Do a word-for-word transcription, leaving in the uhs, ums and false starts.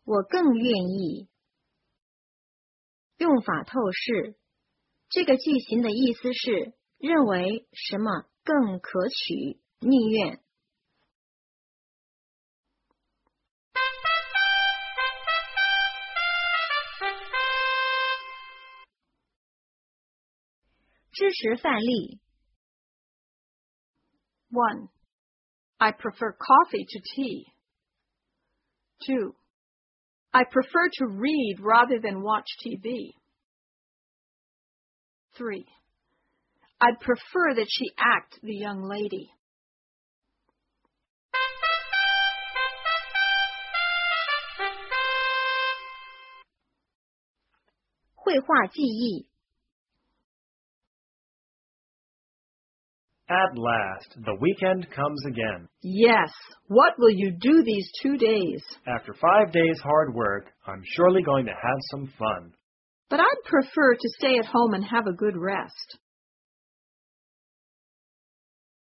我更愿意。用法透视，这个句型的意思是认为什么更可取，宁愿。知识范例 one. I prefer coffee to tea. two. I prefer to read rather than watch T V. three. I'd prefer that she act the young lady. 绘画记忆 At last, the weekend comes again. Yes, what will you do these two days? After five days' hard work, I'm surely going to have some fun. But I'd prefer to stay at home and have a good rest.